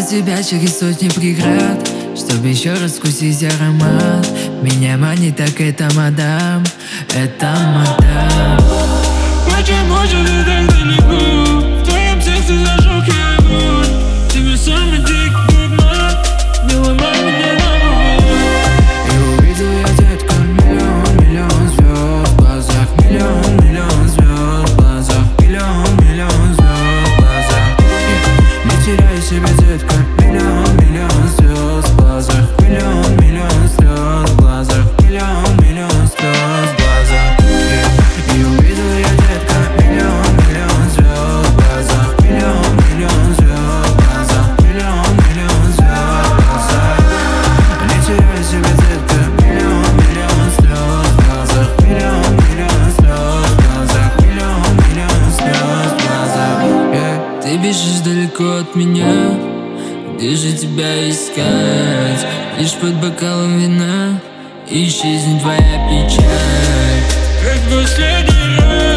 тебя через сотни преград, чтобы еще раз вкусить аромат. Меня манит так эта мадам, это мадам. Почему же ты так далеко? В твоем сердце зажег я огонь. Тебе самый дикий обман, не ломай меня на голову. И увидел я, детка, миллион звезд в глазах, миллион звезд в глазах, миллион звезд в глазах. Не теряй себя, детка, миллион звезд в глазах, миллион звезд в глазах, миллион звезд в глазах. И увидел я, детка, миллион звезд в глазах, миллион звезд в глазах, миллион звезд в глазах. Не теряй себя, детка, миллион звезд в глазах, миллион звезд в глазах, миллион звезд в глазах. Ты бежишь далеко от меня, где же тебя искать? Лишь под бокалом вина исчезнет твоя печаль. Как последний раз